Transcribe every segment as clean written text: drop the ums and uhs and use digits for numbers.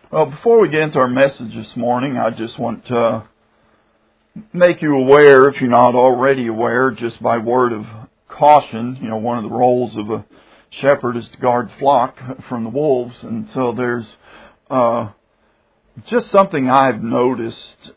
Well, before we get into our message this morning, I just want to make you aware, if you're not already aware, just by word of caution. You know, one of the roles of a shepherd is to guard the flock from the wolves. And so there's just something I've noticed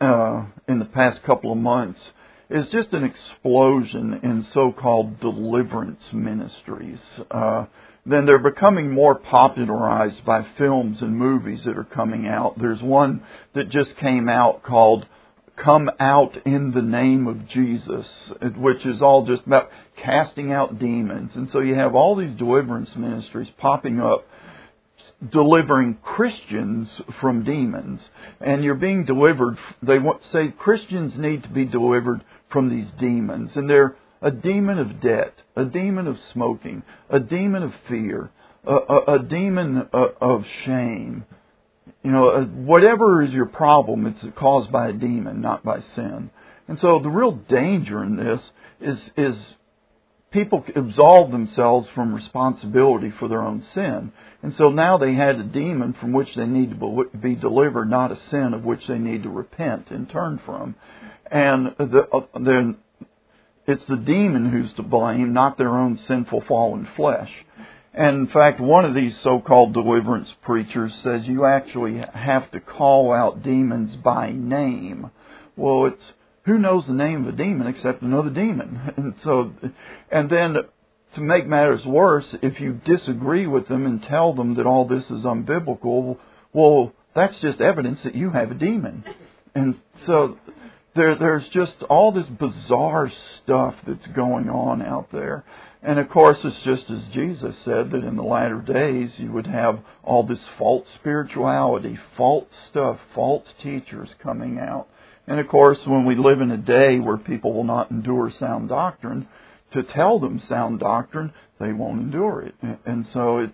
in the past couple of months is just an explosion in so-called deliverance ministries. Then they're becoming more popularized by films and movies that are coming out. There's one that just came out called Come Out in the Name of Jesus, which is all just about casting out demons. And so you have all these deliverance ministries popping up, delivering Christians from demons. And you're being delivered, they say Christians need to be delivered from these demons. And they're a demon of debt, a demon of smoking, a demon of fear, a demon of shame. You know, whatever is your problem, it's caused by a demon, not by sin. And so the real danger in this is people absolve themselves from responsibility for their own sin. And so now they had a demon from which they need to be delivered, not a sin of which they need to repent and turn from. And then it's the demon who's to blame, not their own sinful fallen flesh. And in fact, one of these so-called deliverance preachers says you actually have to call out demons by name. Well, who knows the name of a demon except another demon? And then to make matters worse, if you disagree with them and tell them that all this is unbiblical, well, that's just evidence that you have a demon. And so there's just all this bizarre stuff that's going on out there. And of course, it's just as Jesus said, that in the latter days you would have all this false spirituality, false stuff, false teachers coming out. And of course, when we live in a day where people will not endure sound doctrine, to tell them sound doctrine, they won't endure it. And so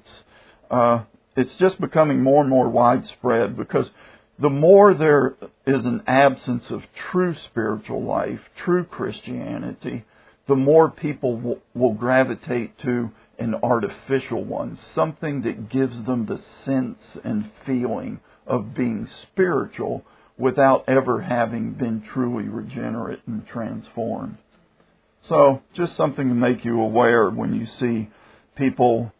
it's just becoming more and more widespread, because the more there is an absence of true spiritual life, true Christianity, the more people will gravitate to an artificial one, something that gives them the sense and feeling of being spiritual without ever having been truly regenerate and transformed. So, just something to make you aware when you see people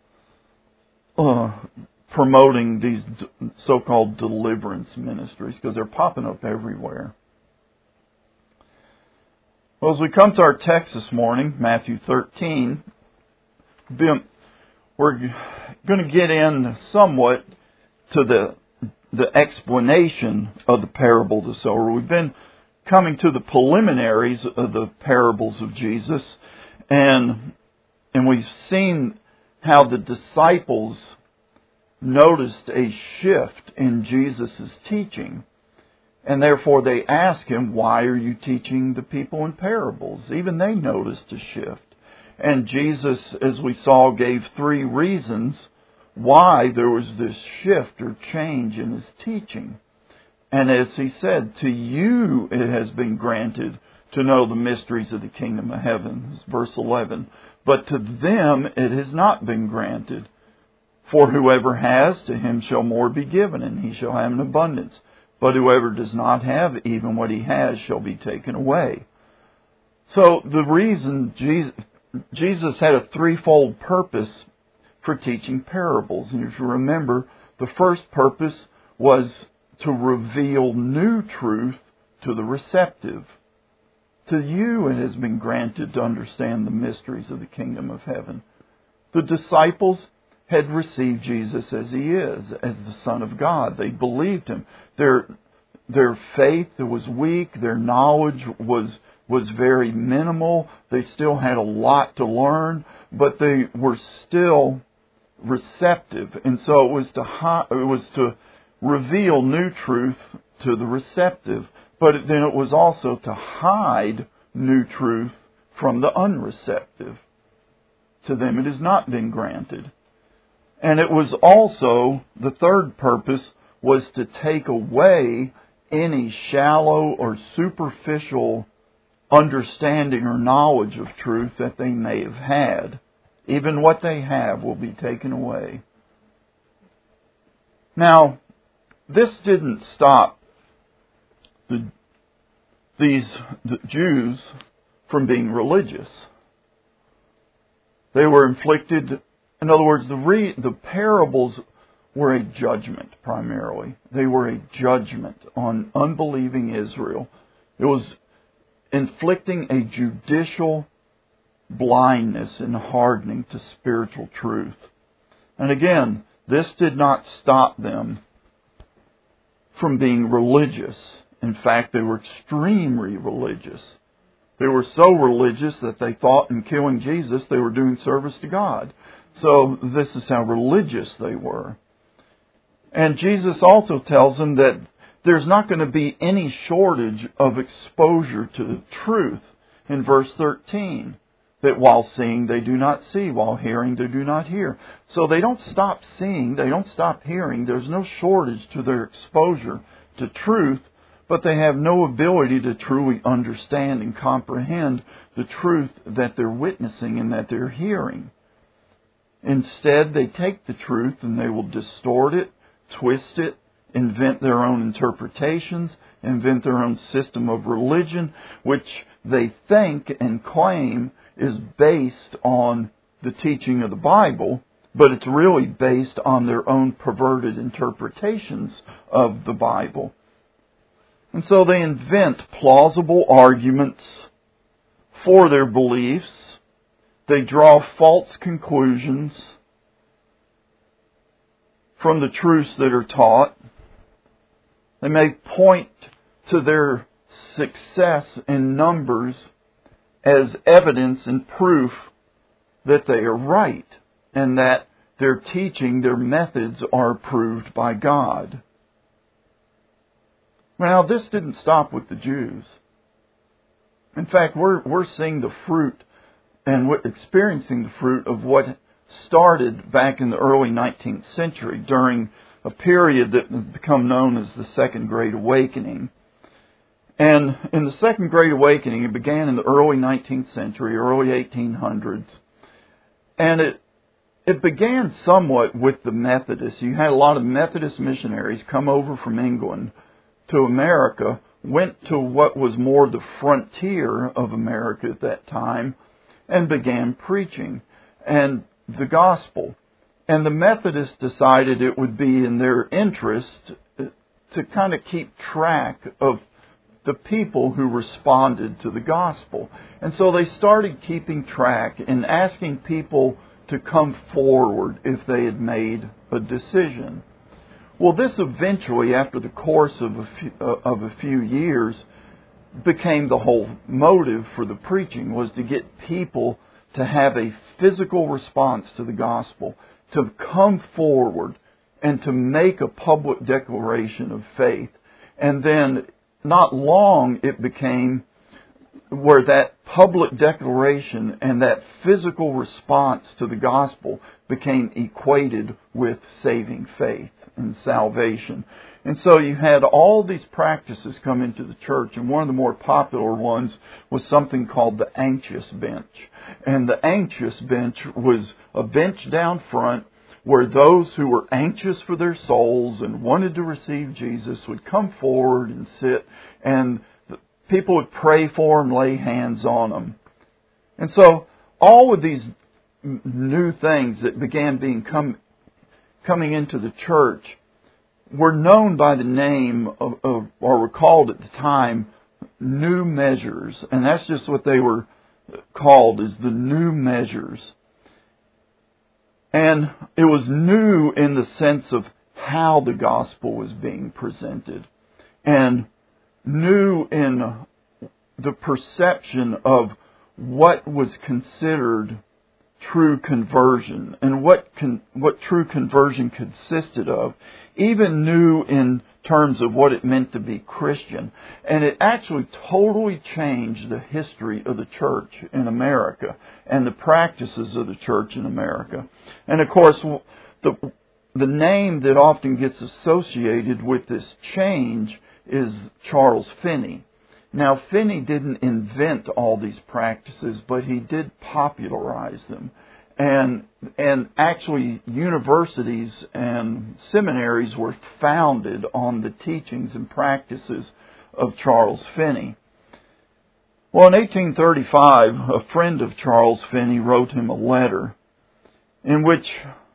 promoting these so-called deliverance ministries, because they're popping up everywhere. Well, as we come to our text this morning, Matthew 13, we're going to get in somewhat to the explanation of the parable of the sower. We've been coming to the preliminaries of the parables of Jesus, and we've seen how the disciples noticed a shift in Jesus' teaching. And therefore they ask him, why are you teaching the people in parables? Even they noticed a shift. And Jesus, as we saw, gave 3 reasons why there was this shift or change in his teaching. And as he said, to you it has been granted to know the mysteries of the kingdom of heaven. Verse 11. But to them it has not been granted. For whoever has, to him shall more be given, and he shall have an abundance. But whoever does not have, even what he has shall be taken away. So the reason Jesus had a threefold purpose for teaching parables. And if you remember, the first purpose was to reveal new truth to the receptive. To you it has been granted to understand the mysteries of the kingdom of heaven. The disciples had received Jesus as he is, as the Son of God. They believed him. Their faith was weak. Their knowledge was very minimal. They still had a lot to learn, but they were still receptive. And so it was to reveal new truth to the receptive, but then it was also to hide new truth from the unreceptive. To them it has not been granted. And it was also, the third purpose was to take away any shallow or superficial understanding or knowledge of truth that they may have had. Even what they have will be taken away. Now, this didn't stop the Jews from being religious. They were inflicted, in other words, the parables were a judgment primarily. They were a judgment on unbelieving Israel. It was inflicting a judicial blindness and hardening to spiritual truth. And again, this did not stop them from being religious. In fact, they were extremely religious. They were so religious that they thought in killing Jesus they were doing service to God. So this is how religious they were. And Jesus also tells them that there's not going to be any shortage of exposure to the truth in verse 13. That while seeing they do not see, while hearing they do not hear. So they don't stop seeing, they don't stop hearing. There's no shortage to their exposure to truth, but they have no ability to truly understand and comprehend the truth that they're witnessing and that they're hearing. Instead, they take the truth and they will distort it, twist it, invent their own interpretations, invent their own system of religion, which they think and claim is based on the teaching of the Bible, but it's really based on their own perverted interpretations of the Bible. And so they invent plausible arguments for their beliefs. They draw false conclusions from the truths that are taught. They may point to their success in numbers as evidence and proof that they are right and that their teaching, their methods are approved by God. Now, this didn't stop with the Jews. In fact, we're seeing the fruit and experiencing the fruit of what started back in the early 19th century during a period that has become known as the Second Great Awakening. And in the Second Great Awakening, it began in the early 19th century, early 1800s. And it began somewhat with the Methodists. You had a lot of Methodist missionaries come over from England to America, went to what was more the frontier of America at that time, and began preaching and the gospel. And the Methodists decided it would be in their interest to kind of keep track of the people who responded to the gospel. And so they started keeping track and asking people to come forward if they had made a decision. Well, this eventually, after the course of a few years, became the whole motive for the preaching, was to get people to have a physical response to the gospel, to come forward and to make a public declaration of faith. And then not long it became where that public declaration and that physical response to the gospel became equated with saving faith and salvation. And so you had all these practices come into the church, and one of the more popular ones was something called the anxious bench. And the anxious bench was a bench down front where those who were anxious for their souls and wanted to receive Jesus would come forward and sit, and people would pray for them, lay hands on them. And so all of these new things that began coming into the church were known by the name of, or were called at the time, new measures. And that's just what they were called, is the new measures. And it was new in the sense of how the gospel was being presented, and new in the perception of what was considered true conversion and what true conversion consisted of, even new in terms of what it meant to be Christian. And it actually totally changed the history of the church in America and the practices of the church in America. And of course, the name that often gets associated with this change is Charles Finney. Now, Finney didn't invent all these practices, but he did popularize them. And actually universities and seminaries were founded on the teachings and practices of Charles Finney. Well, in 1835, a friend of Charles Finney wrote him a letter in which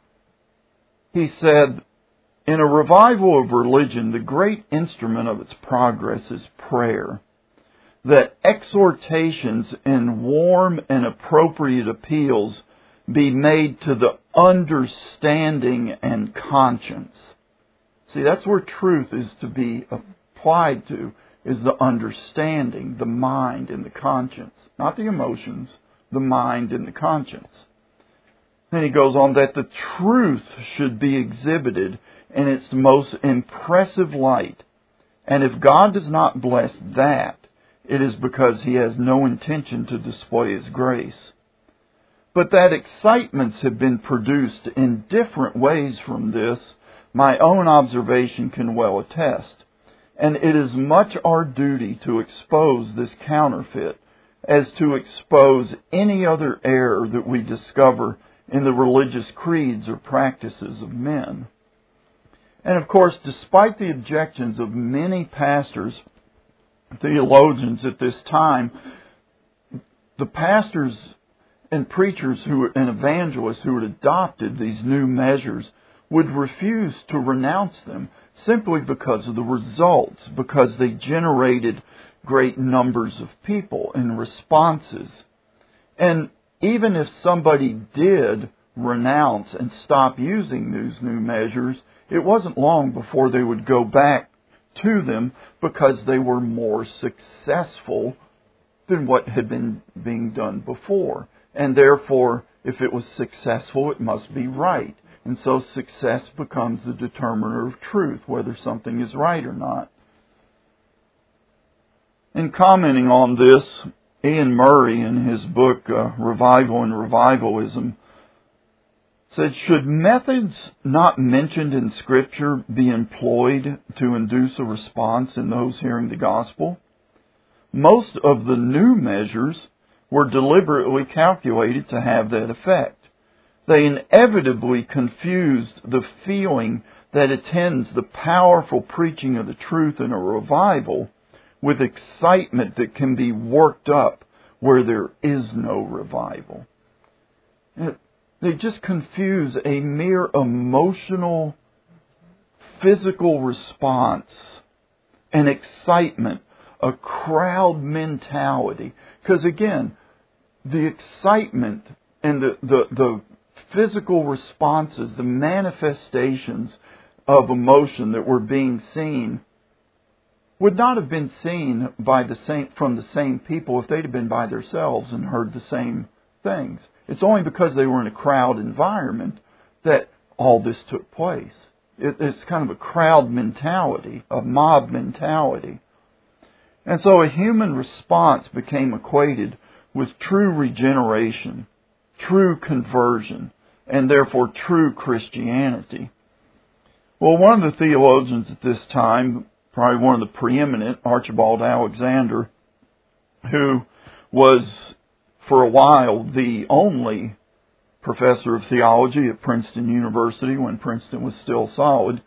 he said, "In a revival of religion, the great instrument of its progress is prayer. That exhortations and warm and appropriate appeals be made to the understanding and conscience." See, that's where truth is to be applied to, is the understanding, the mind and the conscience. Not the emotions, the mind and the conscience. Then he goes on that the truth should be exhibited in its most impressive light. And if God does not bless that, it is because He has no intention to display His grace. But that excitements have been produced in different ways from this, my own observation can well attest. And it is much our duty to expose this counterfeit as to expose any other error that we discover in the religious creeds or practices of men. And of course, despite the objections of many pastors, theologians at this time, the pastors and preachers and evangelists who had adopted these new measures would refuse to renounce them simply because of the results, because they generated great numbers of people and responses. And even if somebody did renounce and stop using these new measures, it wasn't long before they would go back to them because they were more successful than what had been being done before. And therefore, if it was successful, it must be right. And so success becomes the determiner of truth, whether something is right or not. In commenting on this, Ian Murray, in his book, Revival and Revivalism, said, should methods not mentioned in Scripture be employed to induce a response in those hearing the gospel? Most of the new measures were deliberately calculated to have that effect. They inevitably confused the feeling that attends the powerful preaching of the truth in a revival with excitement that can be worked up where there is no revival. They just confuse a mere emotional, physical response, an excitement, a crowd mentality. Because again, the excitement and the physical responses, the manifestations of emotion that were being seen would not have been seen from the same people if they'd have been by themselves and heard the same things. It's only because they were in a crowd environment that all this took place. It's kind of a crowd mentality, a mob mentality. And so a human response became equated with true regeneration, true conversion, and therefore true Christianity. Well, one of the theologians at this time, probably one of the preeminent, Archibald Alexander, who was for a while the only professor of theology at Princeton University when Princeton was still solid,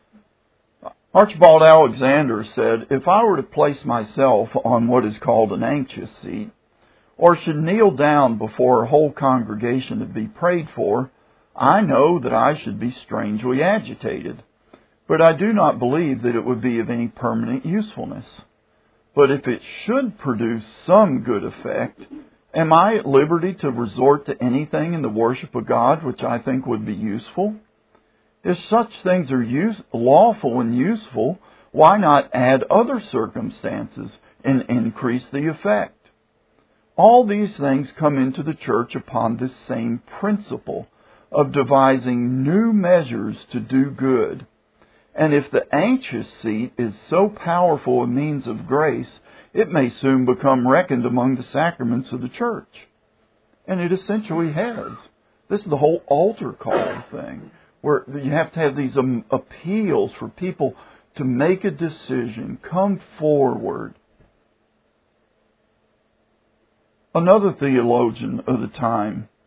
Archibald Alexander said, if I were to place myself on what is called an anxious seat, or should kneel down before a whole congregation to be prayed for, I know that I should be strangely agitated. But I do not believe that it would be of any permanent usefulness. But if it should produce some good effect, am I at liberty to resort to anything in the worship of God which I think would be useful? If such things are lawful and useful, why not add other circumstances and increase the effect? All these things come into the church upon this same principle of devising new measures to do good. And if the anxious seat is so powerful a means of grace, it may soon become reckoned among the sacraments of the church. And it essentially has. This is the whole altar call thing, where you have to have these appeals for people to make a decision, come forward. Another theologian of the time,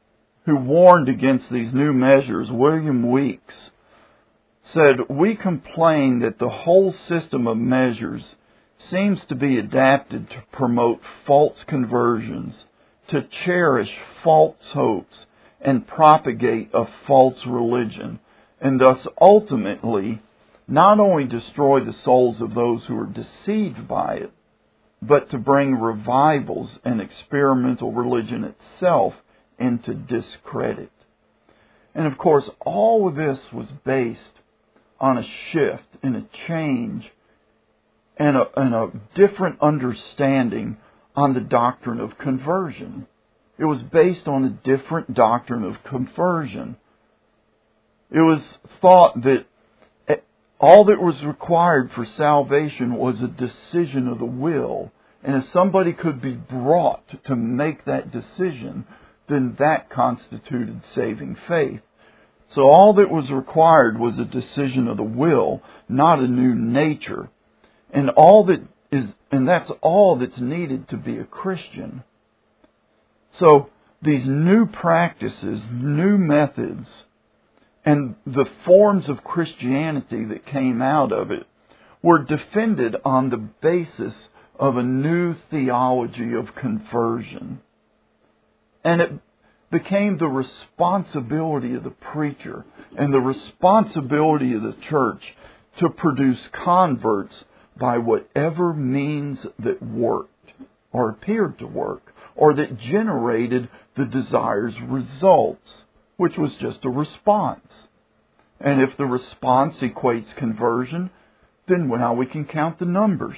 who warned against these new measures, William Weeks, said, "We complain that the whole system of measures seems to be adapted to promote false conversions, to cherish false hopes, and propagate a false religion, and thus ultimately not only destroy the souls of those who are deceived by it, but to bring revivals and experimental religion itself into discredit." And of course, all of this was based on a shift and a change and a different understanding on the doctrine of conversion. It was based on a different doctrine of conversion. It was thought that all that was required for salvation was a decision of the will. And if somebody could be brought to make that decision, then that constituted saving faith. So all that was required was a decision of the will, not a new nature. And that's all that's needed to be a Christian. So these new practices, new methods, and the forms of Christianity that came out of it were defended on the basis of a new theology of conversion. And it became the responsibility of the preacher and the responsibility of the church to produce converts by whatever means that worked or appeared to work or that generated the desired results, which was just a response. And if the response equates conversion, then now we can count the numbers.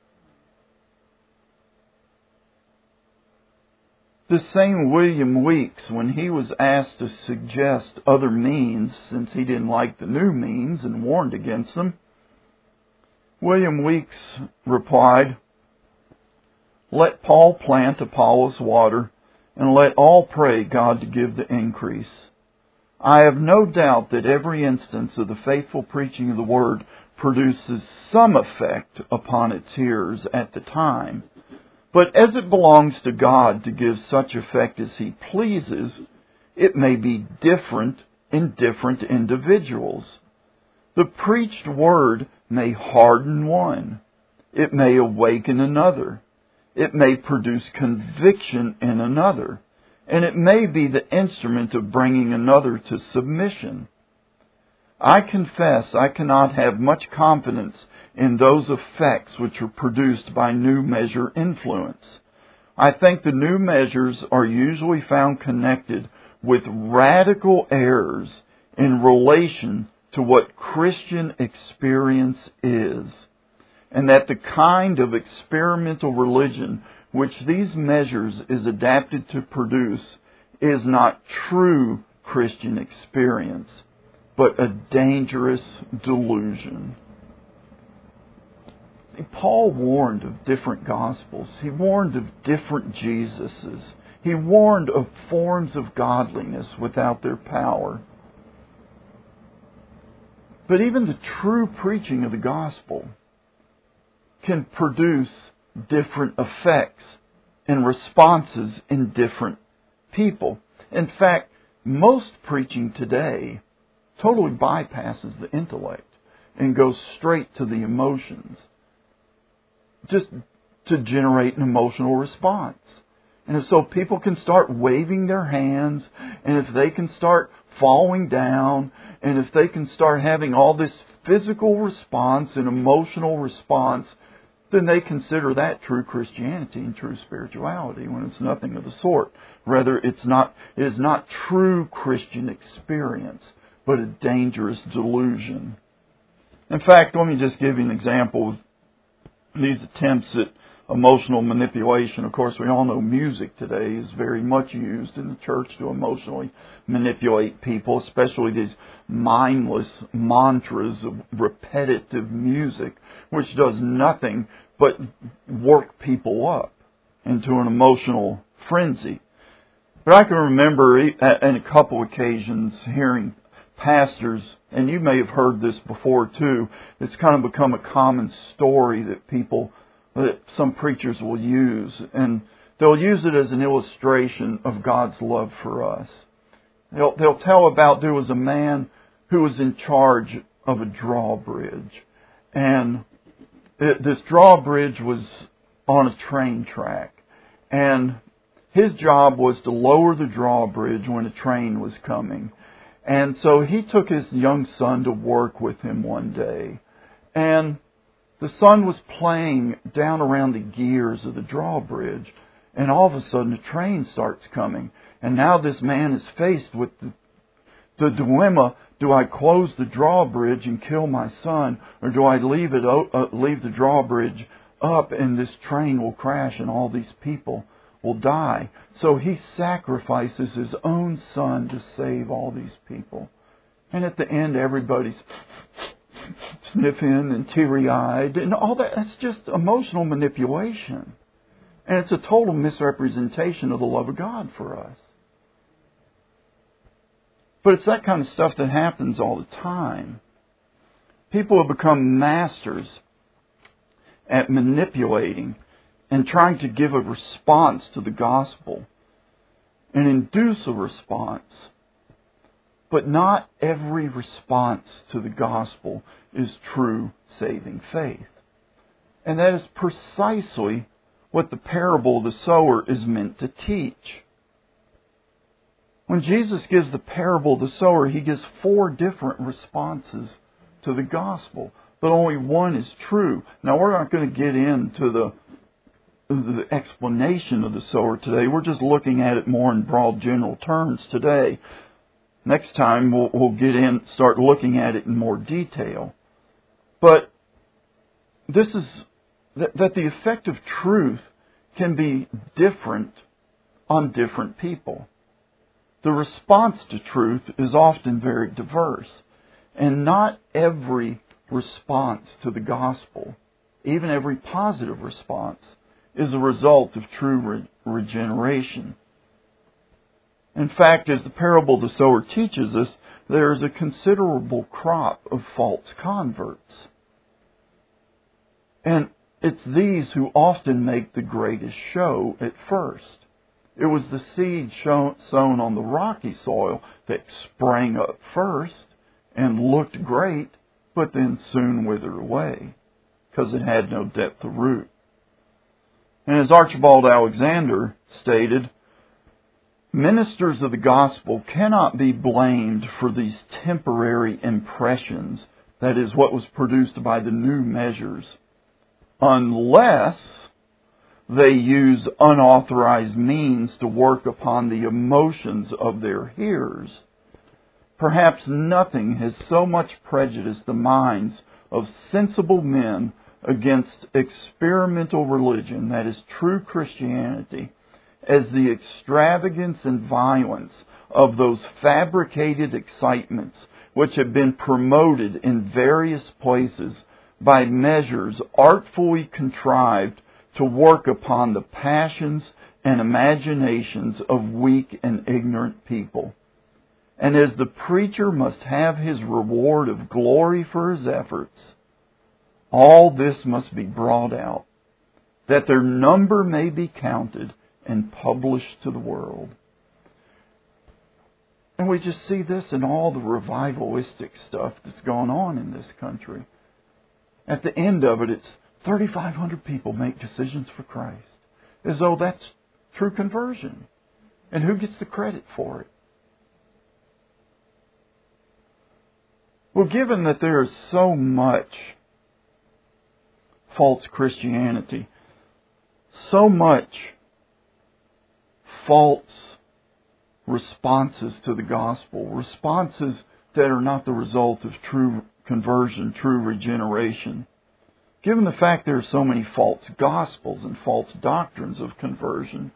The same William Weeks, when he was asked to suggest other means, since he didn't like the new means and warned against them, William Weeks replied, "Let Paul plant, Apollos water, and let all pray God to give the increase. I have no doubt that every instance of the faithful preaching of the Word produces some effect upon its hearers at the time. But as it belongs to God to give such effect as He pleases, it may be different in different individuals. The preached Word may harden one. It may awaken another. It may produce conviction in another. And it may be the instrument of bringing another to submission. I confess I cannot have much confidence in those effects which are produced by new measure influence. I think the new measures are usually found connected with radical errors in relation to what Christian experience is, and that the kind of experimental religion which these measures is adapted to produce is not true Christian experience, but a dangerous delusion." Paul warned of different gospels. He warned of different Jesuses. He warned of forms of godliness without their power. But even the true preaching of the gospel can produce different effects and responses in different people. In fact, most preaching today totally bypasses the intellect and goes straight to the emotions, just to generate an emotional response. And so people can start waving their hands, and if they can start falling down, and if they can start having all this physical response and emotional response, then they consider that true Christianity and true spirituality, when it's nothing of the sort. Rather, it is not true Christian experience, but a dangerous delusion. In fact, let me just give you an example of these attempts at emotional manipulation. Of course, we all know music today is very much used in the church to emotionally manipulate people, especially these mindless mantras of repetitive music, which does nothing but work people up into an emotional frenzy. But I can remember on a couple occasions hearing pastors, and you may have heard this before too, it's kind of become a common story that some preachers will use, and they'll use it as an illustration of God's love for us. They'll tell about there was a man who was in charge of a drawbridge. And this drawbridge was on a train track. And his job was to lower the drawbridge when a train was coming. And so he took his young son to work with him one day. And the son was playing down around the gears of the drawbridge. And all of a sudden a train starts coming. And now this man is faced with the dilemma, do I close the drawbridge and kill my son? Or do I leave the drawbridge up and this train will crash and all these people will die? So he sacrifices his own son to save all these people. And at the end, everybody's sniffing and teary-eyed and all that. That's just emotional manipulation. And it's a total misrepresentation of the love of God for us. But it's that kind of stuff that happens all the time. People have become masters at manipulating and trying to give a response to the gospel and induce a response. But not every response to the gospel is true saving faith. And that is precisely what the parable of the sower is meant to teach. When Jesus gives the parable of the sower, He gives 4 different responses to the gospel, but only one is true. Now, we're not going to get into the explanation of the sower today. We're just looking at it more in broad general terms today. Next time, we'll start looking at it in more detail. But this is that the effect of truth can be different on different people. The response to truth is often very diverse. And not every response to the gospel, even every positive response, is a result of true regeneration. In fact, as the parable of the sower teaches us, there is a considerable crop of false converts. And it's these who often make the greatest show at first. It was the seed sown on the rocky soil that sprang up first and looked great, but then soon withered away because it had no depth of root. And as Archibald Alexander stated, ministers of the gospel cannot be blamed for these temporary impressions, that is, what was produced by the new measures, unless they use unauthorized means to work upon the emotions of their hearers. Perhaps nothing has so much prejudiced the minds of sensible men against experimental religion, that is true Christianity, as the extravagance and violence of those fabricated excitements which have been promoted in various places by measures artfully contrived to work upon the passions and imaginations of weak and ignorant people. And as the preacher must have his reward of glory for his efforts, all this must be brought out, that their number may be counted and published to the world. And we just see this in all the revivalistic stuff that's going on in this country. At the end of it, it's 3,500 people make decisions for Christ, as though that's true conversion. And who gets the credit for it? Well, given that there is so much false Christianity, so much false responses to the gospel, responses that are not the result of true conversion, true regeneration, given the fact there are so many false gospels and false doctrines of conversion,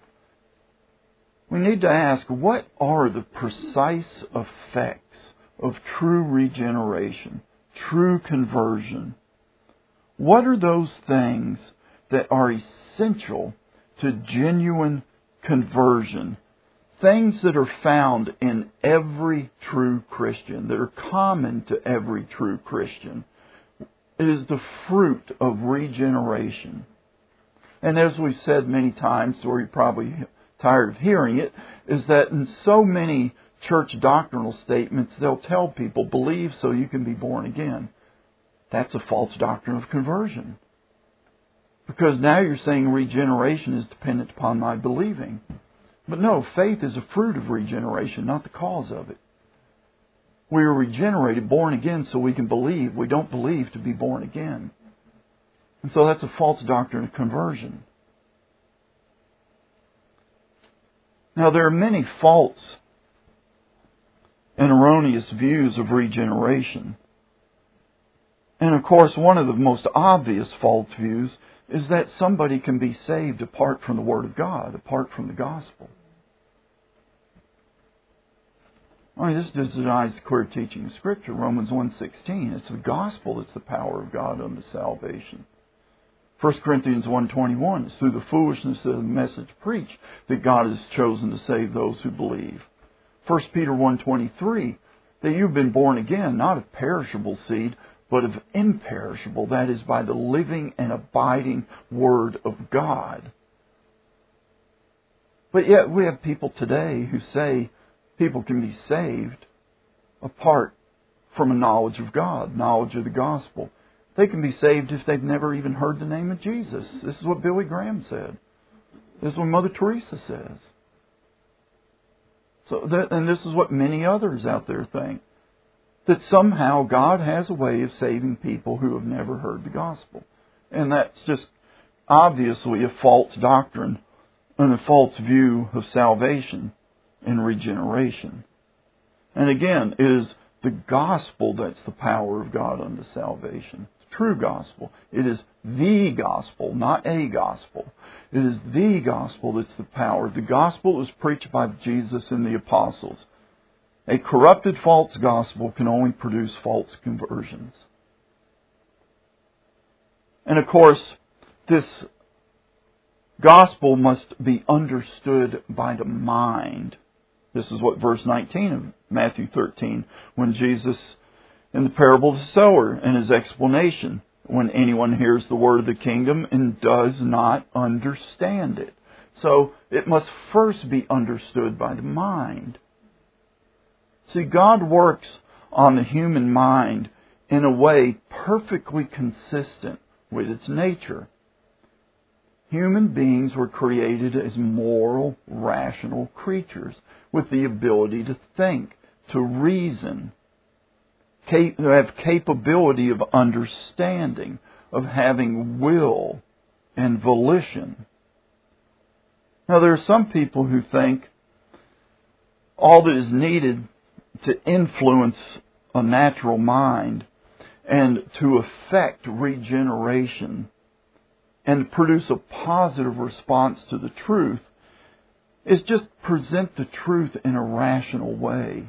we need to ask, what are the precise effects of true regeneration, true conversion? What are those things that are essential to genuine conversion? Things that are found in every true Christian, that are common to every true Christian. It is the fruit of regeneration. And as we've said many times, or you're probably tired of hearing it, is that in so many church doctrinal statements, they'll tell people, believe so you can be born again. That's a false doctrine of conversion. Because now you're saying regeneration is dependent upon my believing. But no, faith is a fruit of regeneration, not the cause of it. We are regenerated, born again, so we can believe. We don't believe to be born again. And so that's a false doctrine of conversion. Now, there are many false and erroneous views of regeneration. And of course, one of the most obvious false views is that somebody can be saved apart from the Word of God, apart from the gospel. This denies the clear teaching of Scripture. Romans 1:16. It's the gospel that's the power of God unto salvation. 1 Corinthians 1:21. It's through the foolishness of the message preached that God has chosen to save those who believe. 1 Peter 1:23. That you've been born again, not of perishable seed, but of imperishable. That is, by the living and abiding Word of God. But yet we have people today who say people can be saved apart from a knowledge of God, knowledge of the gospel. They can be saved if they've never even heard the name of Jesus. This is what Billy Graham said. This is what Mother Teresa says. And this is what many others out there think. That somehow God has a way of saving people who have never heard the gospel. And that's just obviously a false doctrine and a false view of salvation and regeneration. And again, it is the gospel that's the power of God unto salvation. The true gospel. It is the gospel, not a gospel. It is the gospel that's the power. The gospel was preached by Jesus and the apostles. A corrupted false gospel can only produce false conversions. And of course, this gospel must be understood by the mind. This is what verse 19 of Matthew 13, when Jesus, in the parable of the sower, in his explanation, when anyone hears the word of the kingdom and does not understand it. So it must first be understood by the mind. See, God works on the human mind in a way perfectly consistent with its nature. Human beings were created as moral, rational creatures with the ability to think, to reason, to have capability of understanding, of having will and volition. Now, there are some people who think all that is needed to influence a natural mind and to affect regeneration and produce a positive response to the truth is just present the truth in a rational way.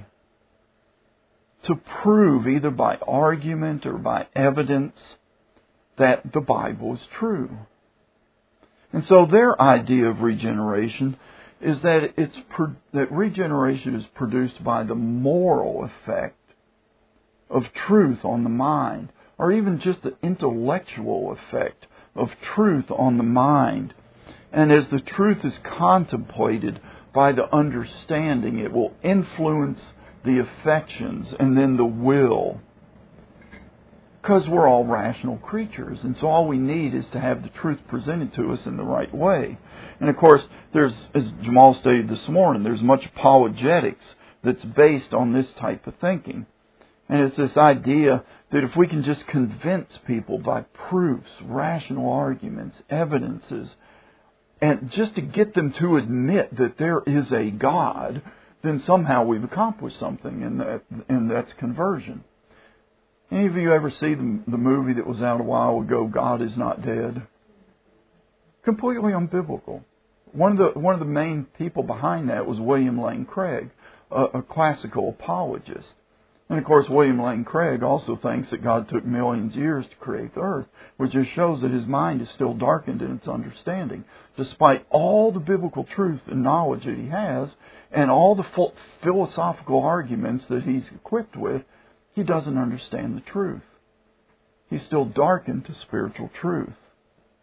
To prove either by argument or by evidence that the Bible is true. And so their idea of regeneration is that that regeneration is produced by the moral effect of truth on the mind, or even just the intellectual effect of truth on the mind. And as the truth is contemplated by the understanding, it will influence the affections and then the will. Because we're all rational creatures, and so all we need is to have the truth presented to us in the right way. And of course, there's, as Jamal stated this morning, there's much apologetics that's based on this type of thinking. And it's this idea that if we can just convince people by proofs, rational arguments, evidences, and just to get them to admit that there is a God, then somehow we've accomplished something, and that's conversion. Any of you ever see the movie that was out a while ago, God Is Not Dead? Completely unbiblical. One of the main people behind that was William Lane Craig, a classical apologist. And of course, William Lane Craig also thinks that God took millions of years to create the earth, which just shows that his mind is still darkened in its understanding. Despite all the biblical truth and knowledge that he has, and all the philosophical arguments that he's equipped with, he doesn't understand the truth. He's still darkened to spiritual truth.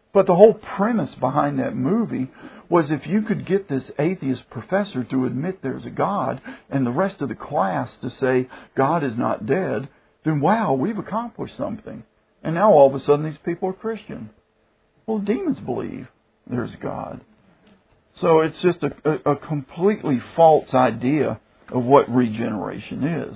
But the whole premise behind that movie was if you could get this atheist professor to admit there's a God and the rest of the class to say God is not dead, then wow, we've accomplished something. And now all of a sudden these people are Christian. Well, demons believe there's God. So it's just a completely false idea of what regeneration is.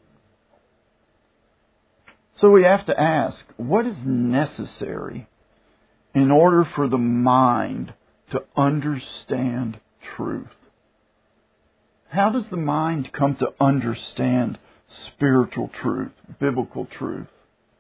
So we have to ask, what is necessary in order for the mind to understand truth? How does the mind come to understand spiritual truth, biblical truth?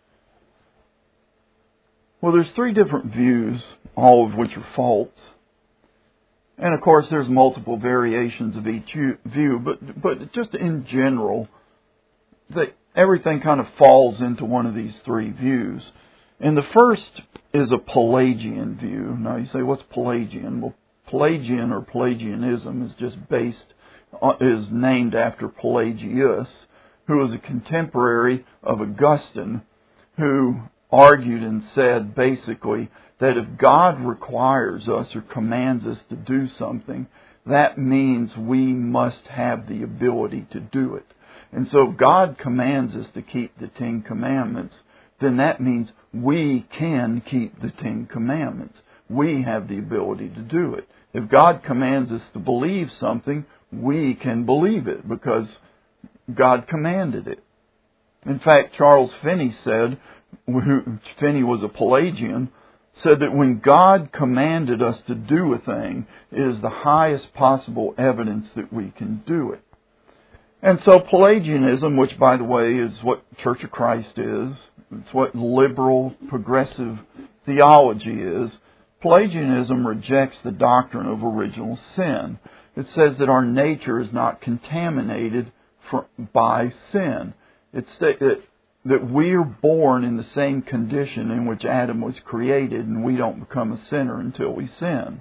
Well, there's three different views, all of which are false. And of course, there's multiple variations of each view, but just in general, everything kind of falls into one of these three views. And the first is a Pelagian view. Now you say, what's Pelagian? Well, Pelagian or Pelagianism is just is named after Pelagius, who was a contemporary of Augustine, who argued and said basically that if God requires us or commands us to do something, that means we must have the ability to do it. And so if God commands us to keep the Ten Commandments, then that means we can keep the Ten Commandments. We have the ability to do it. If God commands us to believe something, we can believe it because God commanded it. In fact, Charles Finney said, Finney was a Pelagian, said that when God commanded us to do a thing, it is the highest possible evidence that we can do it. And so Pelagianism, which by the way is what Church of Christ is, it's what liberal, progressive theology is, Pelagianism rejects the doctrine of original sin. It says that our nature is not contaminated by sin. It's that we are born in the same condition in which Adam was created, and we don't become a sinner until we sin.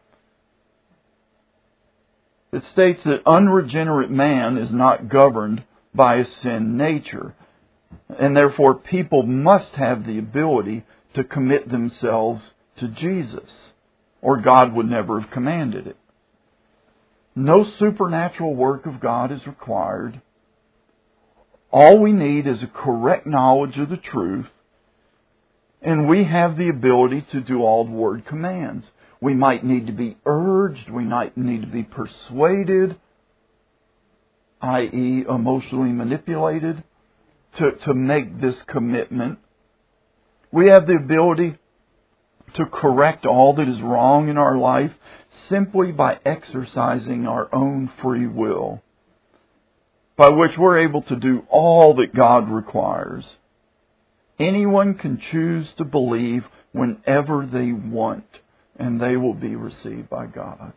It states that unregenerate man is not governed by a sin nature, and therefore people must have the ability to commit themselves to Jesus, or God would never have commanded it. No supernatural work of God is required. All we need is a correct knowledge of the truth, and we have the ability to do all the Word commands. We might need to be urged, we might need to be persuaded, i.e. emotionally manipulated, to make this commitment. We have the ability to correct all that is wrong in our life simply by exercising our own free will, by which we're able to do all that God requires. Anyone can choose to believe whenever they want, and they will be received by God.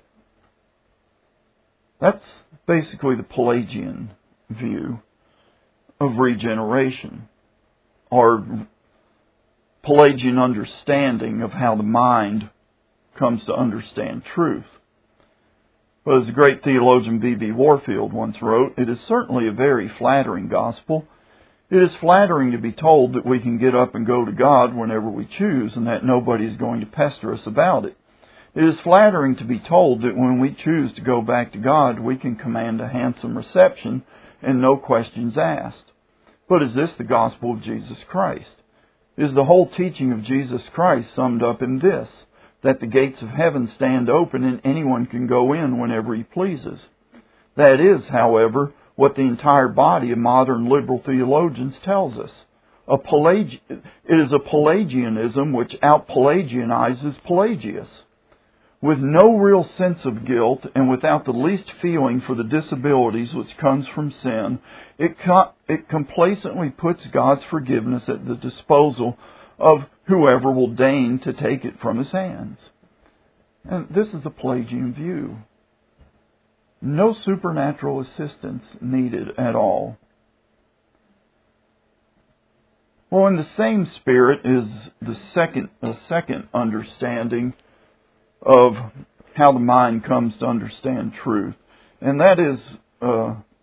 That's basically the Pelagian view of regeneration, or Pelagian understanding of how the mind comes to understand truth. But as the great theologian B.B. Warfield once wrote, it is certainly a very flattering gospel. It is flattering to be told that we can get up and go to God whenever we choose and that nobody is going to pester us about it. It is flattering to be told that when we choose to go back to God, we can command a handsome reception and no questions asked. But is this the gospel of Jesus Christ? Is the whole teaching of Jesus Christ summed up in this, that the gates of heaven stand open and anyone can go in whenever he pleases? That is, however, what the entire body of modern liberal theologians tells us. It is a Pelagianism which out-Pelagianizes Pelagius. With no real sense of guilt and without the least feeling for the disabilities which comes from sin, it complacently puts God's forgiveness at the disposal of whoever will deign to take it from his hands. And this is the Pelagian view. No supernatural assistance needed at all. Well, in the same spirit is a second understanding of how the mind comes to understand truth, and that is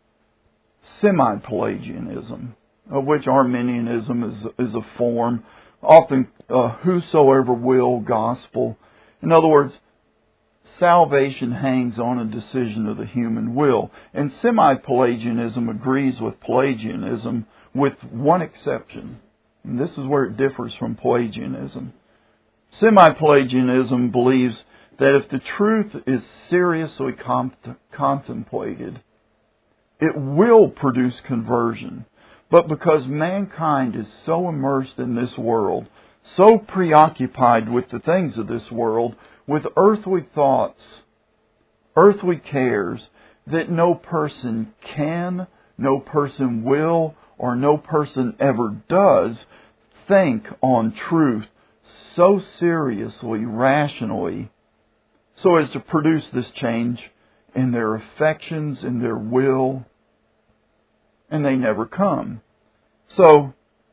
semi-Pelagianism, of which Arminianism is a form, often whosoever will gospel. In other words, salvation hangs on a decision of the human will. And semi-Pelagianism agrees with Pelagianism with one exception. And this is where it differs from Pelagianism. Semi-Pelagianism believes that if the truth is seriously contemplated, it will produce conversion. But because mankind is so immersed in this world, so preoccupied with the things of this world, with earthly thoughts, earthly cares, that no person can, no person will, or no person ever does think on truth so seriously, rationally, so as to produce this change in their affections, in their will, and they never come. So,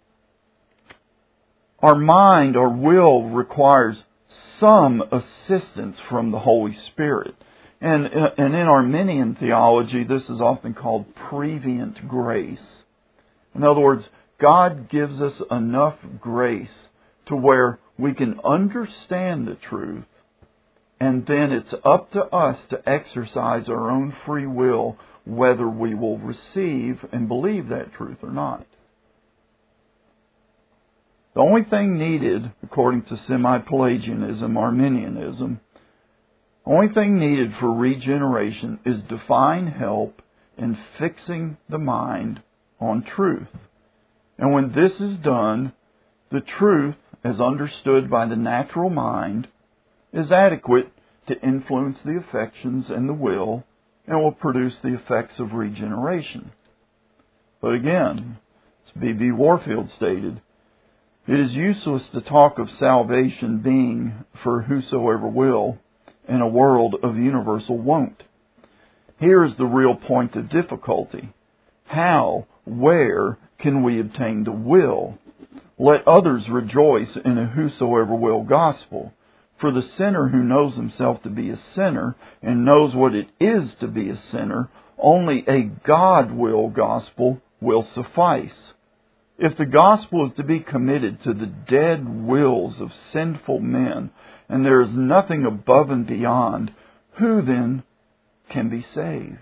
our mind, our will requires some assistance from the Holy Spirit. And in Arminian theology, this is often called prevenient grace. In other words, God gives us enough grace to where we can understand the truth, and then it's up to us to exercise our own free will whether we will receive and believe that truth or not. The only thing needed, according to semi-Pelagianism, Arminianism, the only thing needed for regeneration is divine help in fixing the mind on truth. And when this is done, the truth, as understood by the natural mind, is adequate to influence the affections and the will, and will produce the effects of regeneration. But again, as B.B. Warfield stated, it is useless to talk of salvation being for whosoever will in a world of universal won't. Here is the real point of difficulty. How, where can we obtain the will? Let others rejoice in a whosoever will gospel. For the sinner who knows himself to be a sinner and knows what it is to be a sinner, only a God-will gospel will suffice. If the gospel is to be committed to the dead wills of sinful men, and there is nothing above and beyond, who then can be saved?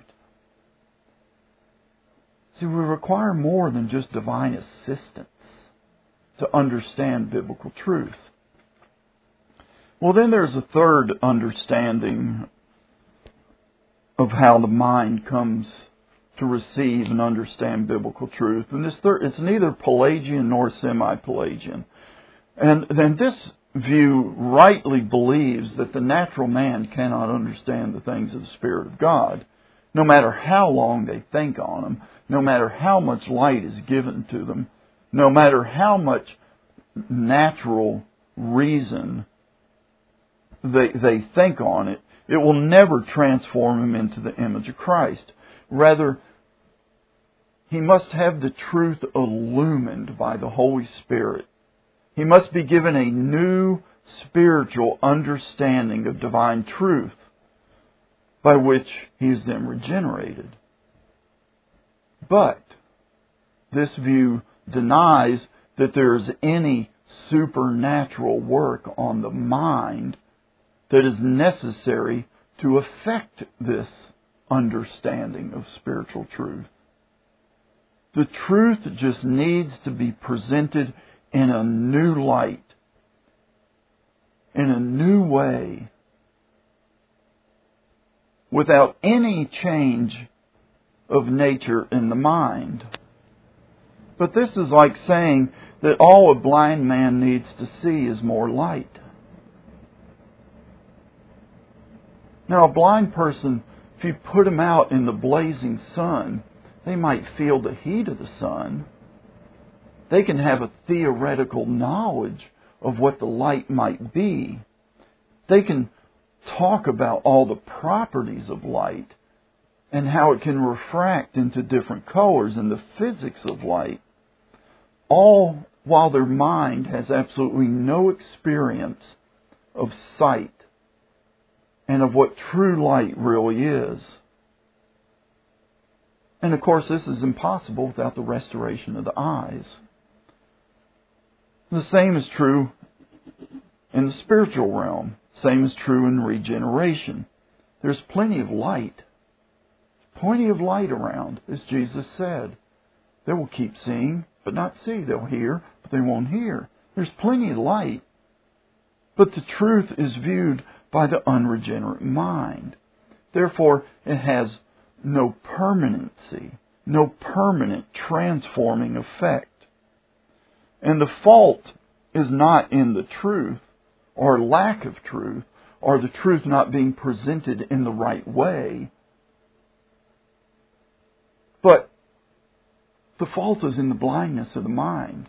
See, we require more than just divine assistance to understand biblical truth. Well, then there's a third understanding of how the mind comes to receive and understand biblical truth. And it's neither Pelagian nor semi-Pelagian. And then this view rightly believes that the natural man cannot understand the things of the Spirit of God, no matter how long they think on them, no matter how much light is given to them, no matter how much natural reason they think on it, it will never transform him into the image of Christ. Rather, he must have the truth illumined by the Holy Spirit. He must be given a new spiritual understanding of divine truth by which he is then regenerated. But this view denies that there is any supernatural work on the mind that is necessary to affect this understanding of spiritual truth. The truth just needs to be presented in a new light, in a new way, without any change of nature in the mind. But this is like saying that all a blind man needs to see is more light. Now, a blind person, if you put them out in the blazing sun, they might feel the heat of the sun. They can have a theoretical knowledge of what the light might be. They can talk about all the properties of light and how it can refract into different colors and the physics of light, all while their mind has absolutely no experience of sight and of what true light really is. And of course, this is impossible without the restoration of the eyes. The same is true in the spiritual realm. Same is true in regeneration. There's plenty of light. Plenty of light around, as Jesus said. They will keep seeing, but not see. They'll hear, but they won't hear. There's plenty of light. But the truth is viewed by the unregenerate mind. Therefore, it has no permanency, no permanent transforming effect. And the fault is not in the truth, or lack of truth, or the truth not being presented in the right way. But the fault is in the blindness of the mind,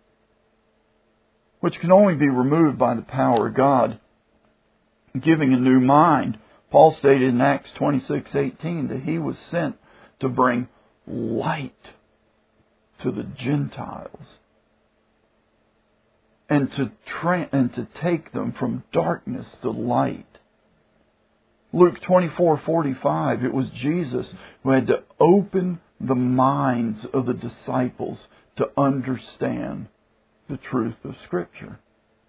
which can only be removed by the power of God giving a new mind. Paul stated in Acts 26:18 that he was sent to bring light to the Gentiles and to take them from darkness to light. Luke 24:45, it was Jesus who had to open the minds of the disciples to understand the truth of Scripture.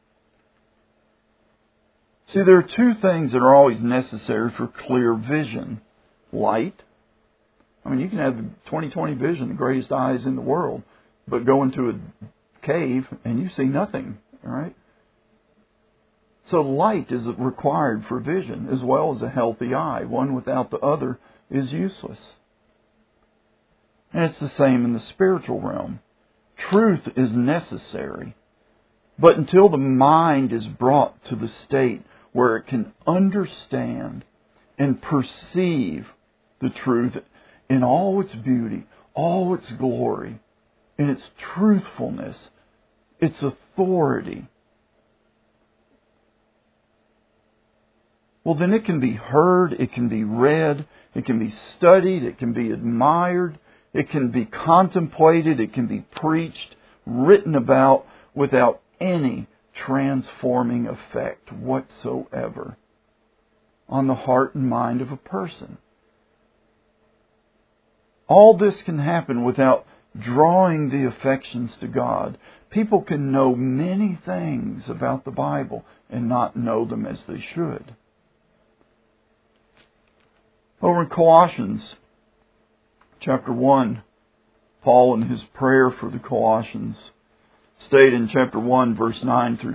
See, there are two things that are always necessary for clear vision. Light. I mean, you can have 20/20 vision, the greatest eyes in the world, but go into a cave and you see nothing, all right? So light is required for vision as well as a healthy eye. One without the other is useless. And it's the same in the spiritual realm. Truth is necessary, but until the mind is brought to the state where it can understand and perceive the truth in all its beauty, all its glory, in its truthfulness, its authority, well, then it can be heard, it can be read, it can be studied, it can be admired, it can be contemplated, it can be preached, written about without any transforming effect whatsoever on the heart and mind of a person. All this can happen without drawing the affections to God. People can know many things about the Bible and not know them as they should. Over in Colossians chapter 1, Paul in his prayer for the Colossians stated in chapter 1, verse 9 through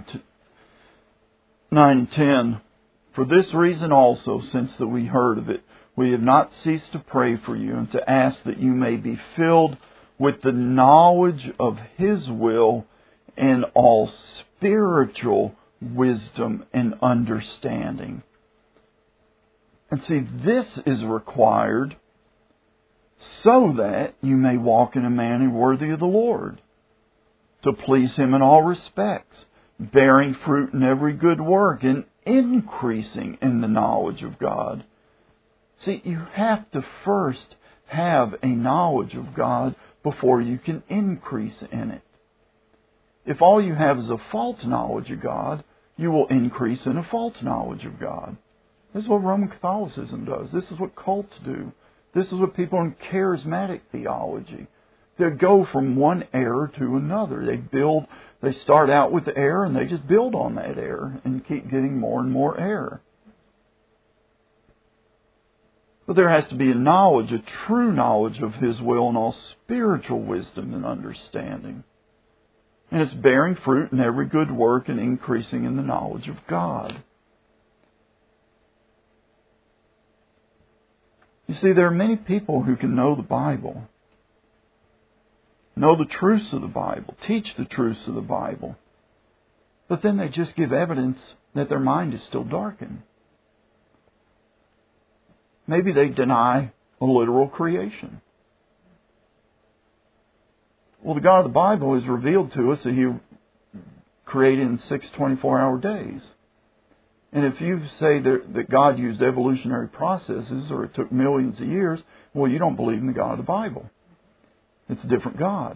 9 and 10, "For this reason also, since that we heard of it, we have not ceased to pray for you and to ask that you may be filled with the knowledge of His will and all spiritual wisdom and understanding." And see, this is required so that you may walk in a manner worthy of the Lord, to please Him in all respects, bearing fruit in every good work and increasing in the knowledge of God. See, you have to first have a knowledge of God before you can increase in it. If all you have is a false knowledge of God, you will increase in a false knowledge of God. This is what Roman Catholicism does. This is what cults do. This is what people in charismatic theology. They go from one error to another. They start out with the error and they just build on that error and keep getting more and more error. But there has to be a knowledge, a true knowledge of His will and all spiritual wisdom and understanding. And it's bearing fruit in every good work and increasing in the knowledge of God. You see, there are many people who can know the Bible, know the truths of the Bible, teach the truths of the Bible, but then they just give evidence that their mind is still darkened. Maybe they deny a literal creation. Well, the God of the Bible has revealed to us that He created in 6 24-hour days. And if you say that God used evolutionary processes or it took millions of years, well, you don't believe in the God of the Bible. It's a different God.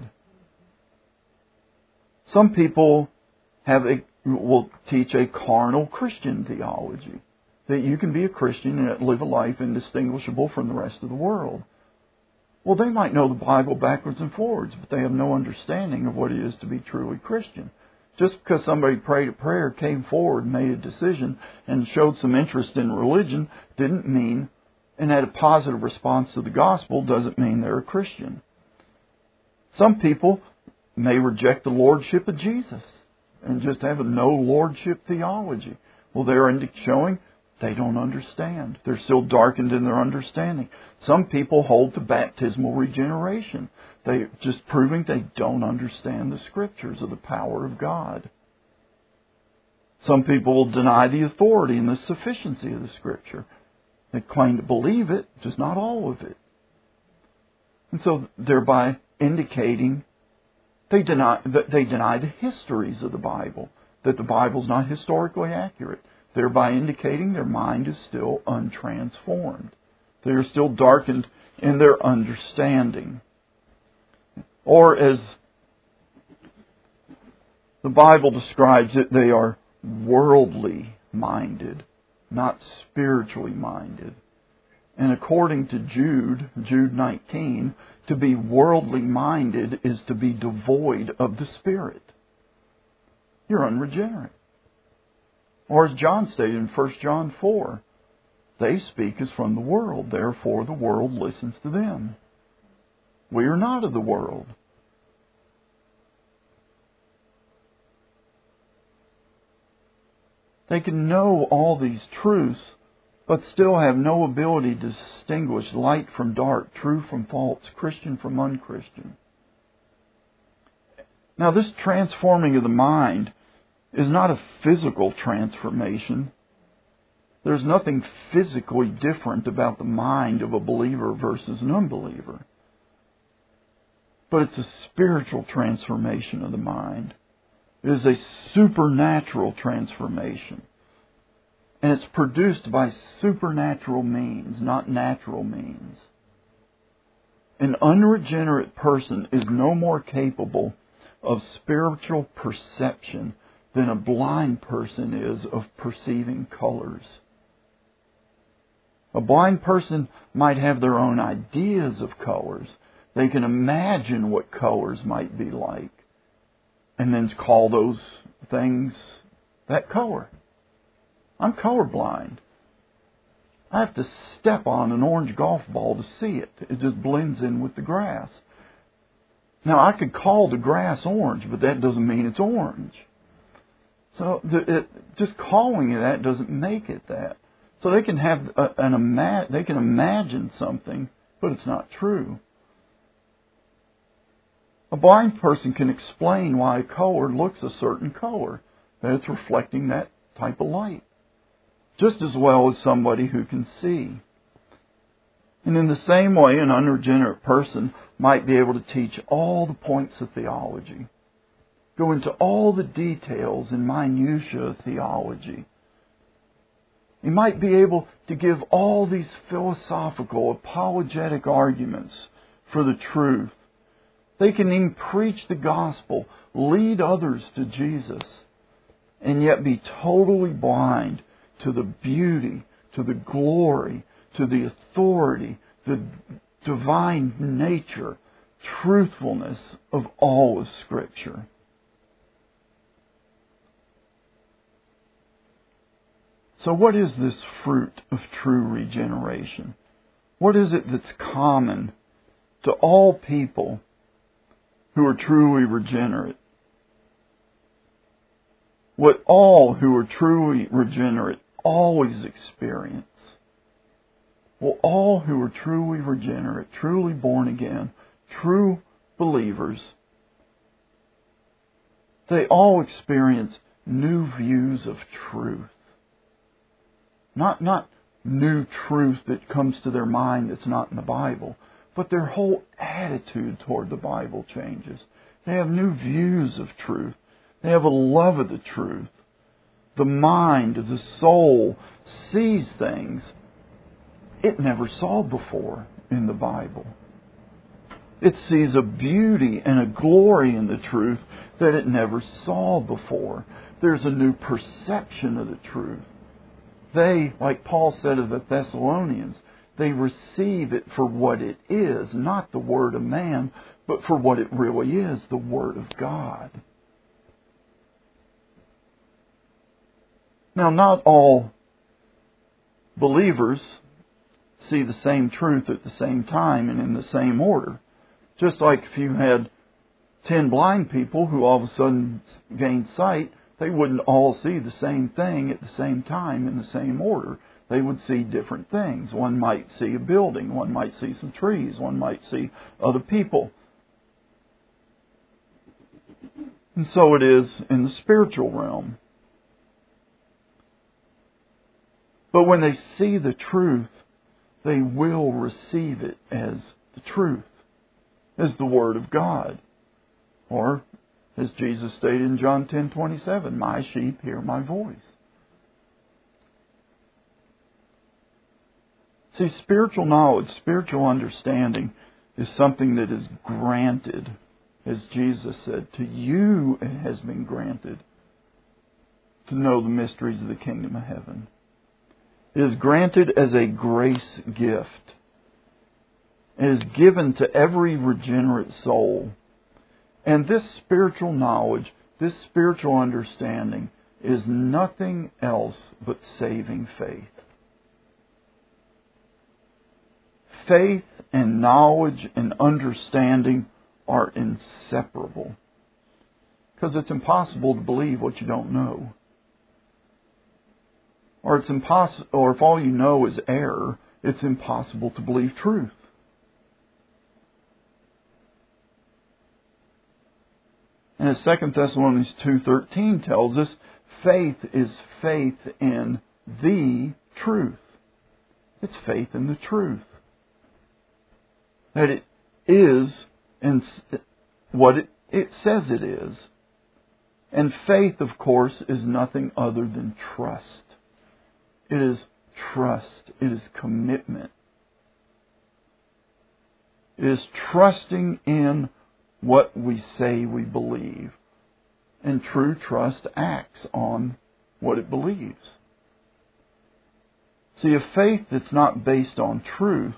Some people will teach a carnal Christian theology, that you can be a Christian and live a life indistinguishable from the rest of the world. Well, they might know the Bible backwards and forwards, but they have no understanding of what it is to be truly Christian. Just because somebody prayed a prayer, came forward, made a decision, and showed some interest in religion, didn't mean, and had a positive response to the gospel, doesn't mean they're a Christian. Some people may reject the lordship of Jesus and just have a no lordship theology. Well, they're showing they don't understand. They're still darkened in their understanding. Some people hold to baptismal regeneration. They're just proving they don't understand the Scriptures or the power of God. Some people will deny the authority and the sufficiency of the Scripture. They claim to believe it, just not all of it. And so thereby indicating they deny the histories of the Bible, that the Bible is not historically accurate, thereby indicating their mind is still untransformed. They are still darkened in their understanding. Or as the Bible describes it, they are worldly minded, not spiritually minded. And according to Jude 19, to be worldly minded is to be devoid of the Spirit. You're unregenerate. Or as John stated in 1 John 4, they speak as from the world, therefore the world listens to them. We are not of the world. They can know all these truths, but still have no ability to distinguish light from dark, true from false, Christian from unchristian. Now, this transforming of the mind is not a physical transformation. There's nothing physically different about the mind of a believer versus an unbeliever. But it's a spiritual transformation of the mind. It is a supernatural transformation. And it's produced by supernatural means, not natural means. An unregenerate person is no more capable of spiritual perception than a blind person is of perceiving colors. A blind person might have their own ideas of colors. They can imagine what colors might be like, and then call those things that color. I'm colorblind. I have to step on an orange golf ball to see it. It just blends in with the grass. Now, I could call the grass orange, but that doesn't mean it's orange. So just calling it that doesn't make it that. So they can have they can imagine something, but it's not true. A blind person can explain why a color looks a certain color, that it's reflecting that type of light, just as well as somebody who can see. And in the same way, an unregenerate person might be able to teach all the points of theology, go into all the details and minutiae of theology. He might be able to give all these philosophical, apologetic arguments for the truth. They can even preach the gospel, lead others to Jesus, and yet be totally blind to the beauty, to the glory, to the authority, the divine nature, truthfulness of all of Scripture. So what is this fruit of true regeneration? What is it that's common to all people who are truly regenerate? What all who are truly regenerate always experience. Well, all who are truly regenerate, truly born again, true believers, they all experience new views of truth. Not new truth that comes to their mind that's not in the Bible, but their whole attitude toward the Bible changes. They have new views of truth. They have a love of the truth. The mind, the soul, sees things it never saw before in the Bible. It sees a beauty and a glory in the truth that it never saw before. There's a new perception of the truth. They, like Paul said of the Thessalonians, they receive it for what it is, not the word of man, but for what it really is, the Word of God. Now, not all believers see the same truth at the same time and in the same order. Just like if you had 10 blind people who all of a sudden gained sight, they wouldn't all see the same thing at the same time in the same order. They would see different things. One might see a building, one might see some trees, one might see other people. And so it is in the spiritual realm. But when they see the truth, they will receive it as the truth, as the Word of God. Or, as Jesus stated in John 10:27, my sheep hear my voice. See, spiritual knowledge, spiritual understanding is something that is granted. As Jesus said, to you it has been granted to know the mysteries of the kingdom of heaven. It is granted as a grace gift. It is given to every regenerate soul. And this spiritual knowledge, this spiritual understanding, is nothing else but saving faith. Faith and knowledge and understanding are inseparable. Because it's impossible to believe what you don't know. Or if all you know is error, it's impossible to believe truth. And as 2 Thessalonians 2:13 tells us, faith is faith in the truth. It's faith in the truth. That it is and what it says it is. And faith, of course, is nothing other than trust. It is trust. It is commitment. It is trusting in what we say we believe. And true trust acts on what it believes. See, a faith that's not based on truth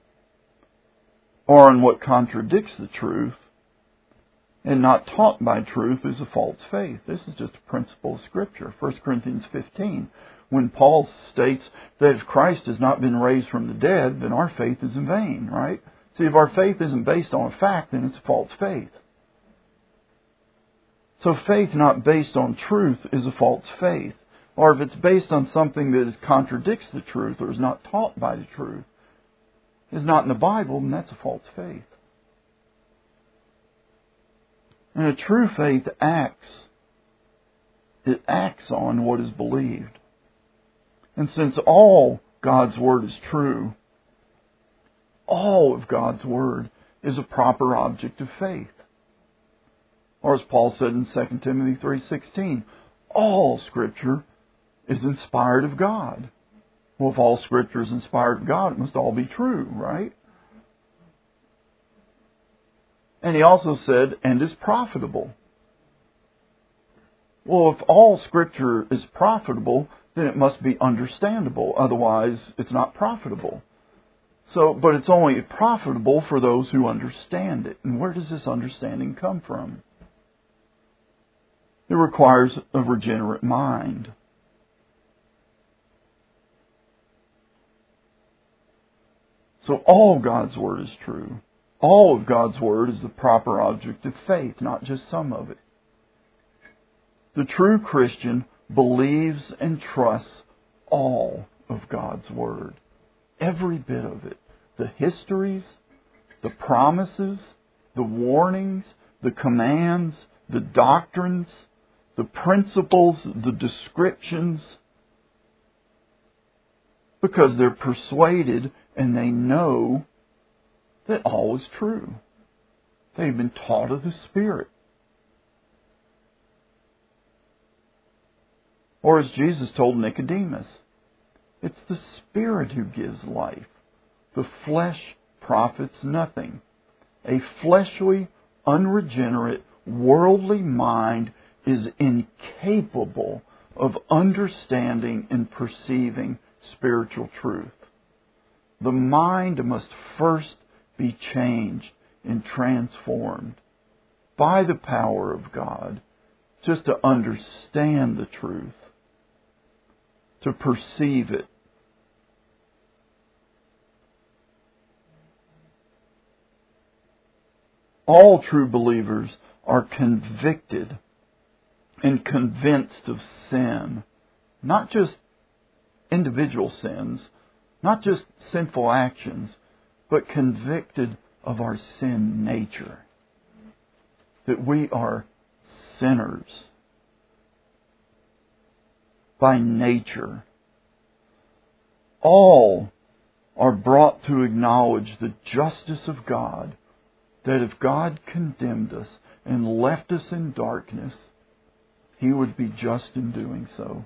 or on what contradicts the truth and not taught by truth is a false faith. This is just a principle of Scripture. 1 Corinthians 15, when Paul states that if Christ has not been raised from the dead, then our faith is in vain, right? See, if our faith isn't based on a fact, then it's a false faith. So faith not based on truth is a false faith. Or if it's based on something that contradicts the truth or is not taught by the truth, is not in the Bible, then that's a false faith. And a true faith acts. It acts on what is believed. And since all God's Word is true, all of God's Word is a proper object of faith. Or as Paul said in 2 Timothy 3:16, all Scripture is inspired of God. Well, if all Scripture is inspired of God, it must all be true, right? And he also said, and is profitable. Well, if all Scripture is profitable, then it must be understandable. Otherwise, it's not profitable. But it's only profitable for those who understand it. And where does this understanding come from? It requires a regenerate mind. So all God's Word is true. All of God's Word is the proper object of faith, not just some of it. The true Christian believes and trusts all of God's Word. Every bit of it. The histories, the promises, the warnings, the commands, the doctrines, the principles, the descriptions. Because they're persuaded and they know that all is true. They've been taught of the Spirit. Or as Jesus told Nicodemus, it's the Spirit who gives life. The flesh profits nothing. A fleshly, unregenerate, worldly mind is incapable of understanding and perceiving spiritual truth. The mind must first be changed and transformed by the power of God just to understand the truth. to perceive it. All true believers are convicted and convinced of sin. Not just individual sins, not just sinful actions, but convicted of our sin nature. That we are sinners by nature. All are brought to acknowledge the justice of God, that if God condemned us and left us in darkness, He would be just in doing so.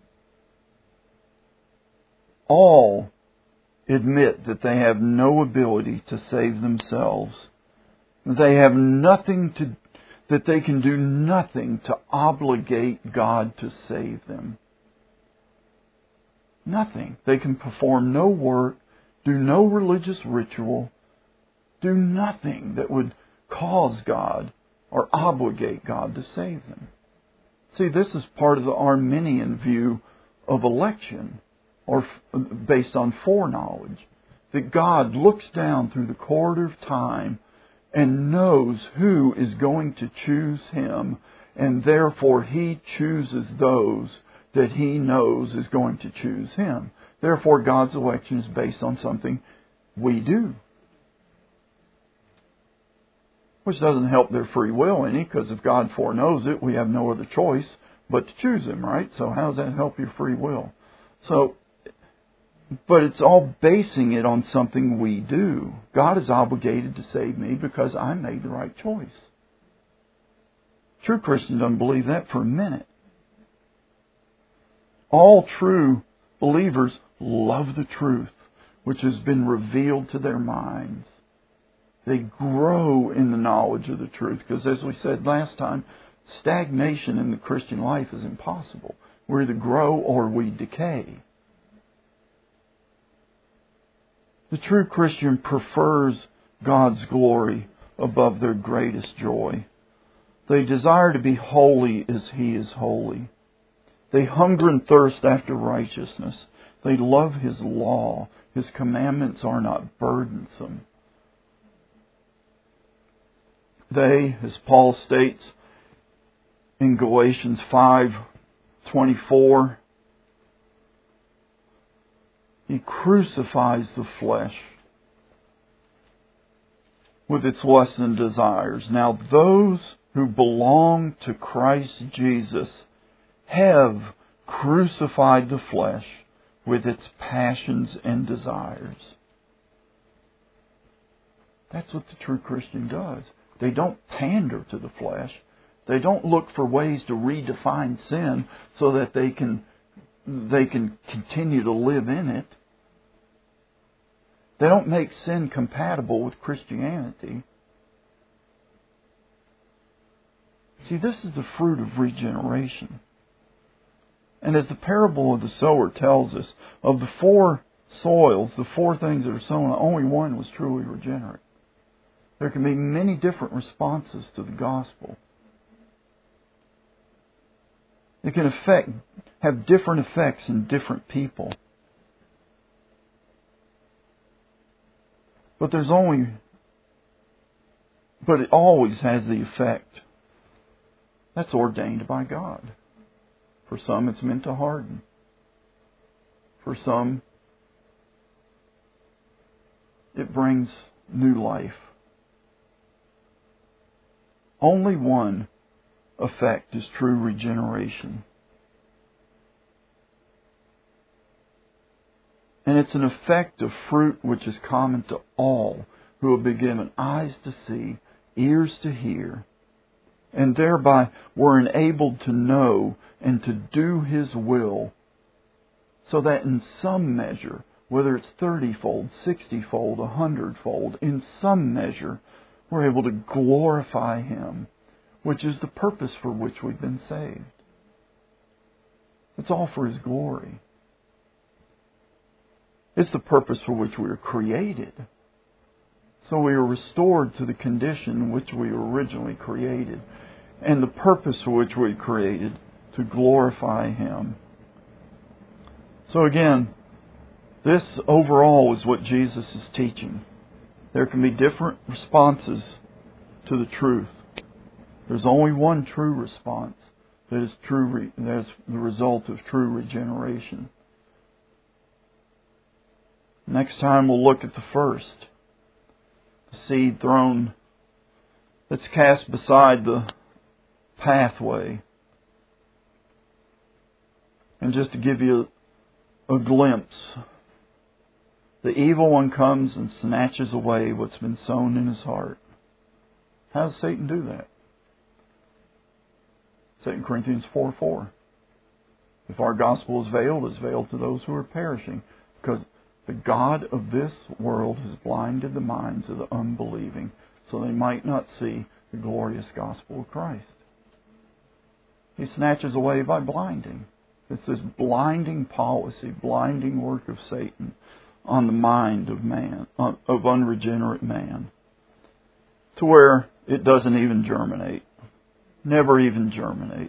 All admit that they have no ability to save themselves. They have that they can do nothing to obligate God to save them. Nothing. They can perform no work, do no religious ritual, do nothing that would cause God or obligate God to save them. See, this is part of the Arminian view of election, or based on foreknowledge, that God looks down through the corridor of time and knows who is going to choose Him, and therefore He chooses those that He knows is going to choose Him. Therefore, God's election is based on something we do. Which doesn't help their free will any, because if God foreknows it, we have no other choice but to choose Him, right? So how does that help your free will? But it's all basing it on something we do. God is obligated to save me because I made the right choice. True Christians don't believe that for a minute. All true believers love the truth, which has been revealed to their minds. They grow in the knowledge of the truth, because as we said last time, stagnation in the Christian life is impossible. We either grow or we decay. The true Christian prefers God's glory above their greatest joy. They desire to be holy as He is holy. They hunger and thirst after righteousness. They love His law. His commandments are not burdensome. They, as Paul states in Galatians 5:24, He crucifies the flesh with its lusts and desires. Now those who belong to Christ Jesus have crucified the flesh with its passions and desires. That's what the true Christian does. They don't pander to the flesh. They don't look for ways to redefine sin so that they can continue to live in it. They don't make sin compatible with Christianity. See, this is the fruit of regeneration. And as the parable of the sower tells us, of the four soils, the four things that are sown, only one was truly regenerate. There can be many different responses to the gospel. It can have different effects in different people. But it always has the effect that's ordained by God. For some, it's meant to harden. For some, it brings new life. Only one effect is true regeneration. And it's an effect of fruit which is common to all who have been given eyes to see, ears to hear, and thereby were enabled to know and to do His will, so that in some measure, whether it's 30-fold, 60-fold, 100-fold, in some measure, we're able to glorify Him, which is the purpose for which we've been saved. It's all for His glory. It's the purpose for which we were created. So we are restored to the condition in which we were originally created. And the purpose for which we were created, to glorify Him. So again, this overall is what Jesus is teaching. There can be different responses to the truth. There's only one true response that is that is the result of true regeneration. Next time we'll look at the first. The seed thrown that's cast beside the pathway. And just to give you a glimpse, the evil one comes and snatches away what's been sown in his heart. How does Satan do that? 2 Corinthians 4:4. If our gospel is veiled, it's veiled to those who are perishing, because the God of this world has blinded the minds of the unbelieving, so they might not see the glorious gospel of Christ. He snatches away by blinding. It's this blinding policy, blinding work of Satan on the mind of man, of unregenerate man, to where it doesn't even germinate. Never even germinates.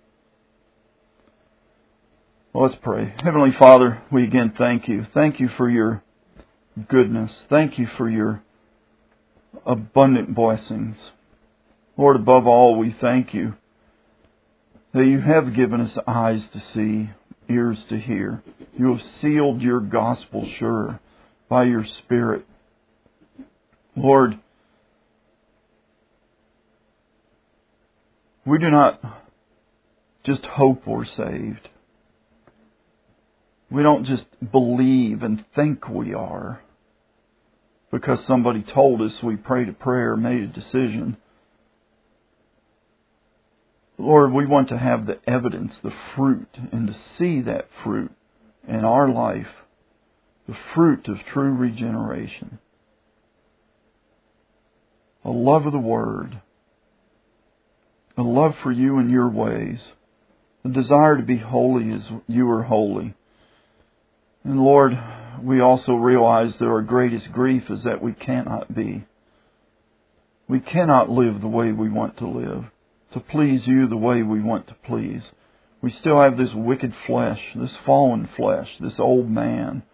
Well, let's pray. Heavenly Father, we again thank you. Thank you for your goodness. Thank you for your abundant blessings. Lord, above all, we thank you that you have given us eyes to see, ears to hear. You have sealed your gospel sure by your Spirit. Lord, we do not just hope we're saved. We don't just believe and think we are because somebody told us we prayed a prayer, made a decision. Lord, we want to have the evidence, the fruit, and to see that fruit in our life, the fruit of true regeneration. A love of the Word, a love for you and your ways, a desire to be holy as you are holy. And Lord, we also realize that our greatest grief is that we cannot be. We cannot live the way we want to live, to please you the way we want to please. We still have this wicked flesh, this fallen flesh, this old man.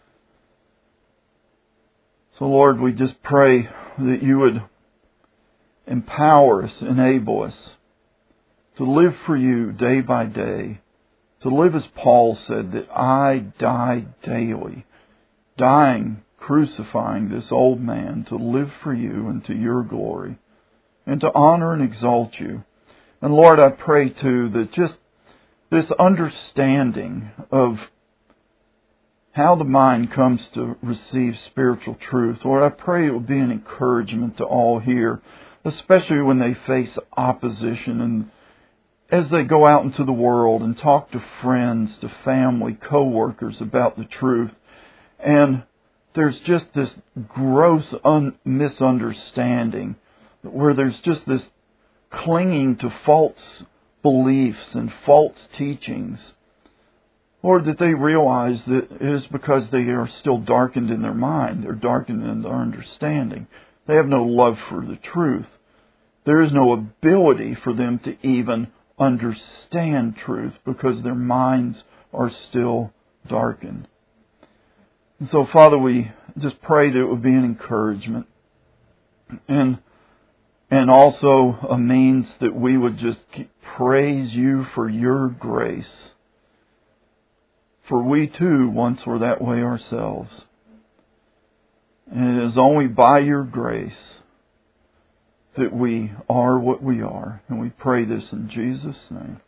So Lord, we just pray that you would empower us, enable us to live for you day by day. To live as Paul said, that I die daily, dying, crucifying this old man, to live for you and to your glory, and to honor and exalt you. And Lord, I pray too that just this understanding of how the mind comes to receive spiritual truth, Lord, I pray it will be an encouragement to all here, especially when they face opposition and as they go out into the world and talk to friends, to family, co-workers about the truth. And there's just this gross misunderstanding where there's just this clinging to false beliefs and false teachings. Lord, that they realize that it is because they are still darkened in their mind. They're darkened in their understanding. They have no love for the truth. There is no ability for them to even understand truth because their minds are still darkened. And so, Father, we just pray that it would be an encouragement and also a means that we would just praise you for your grace. For we too once were that way ourselves. And it is only by your grace that we are what we are. And we pray this in Jesus' name.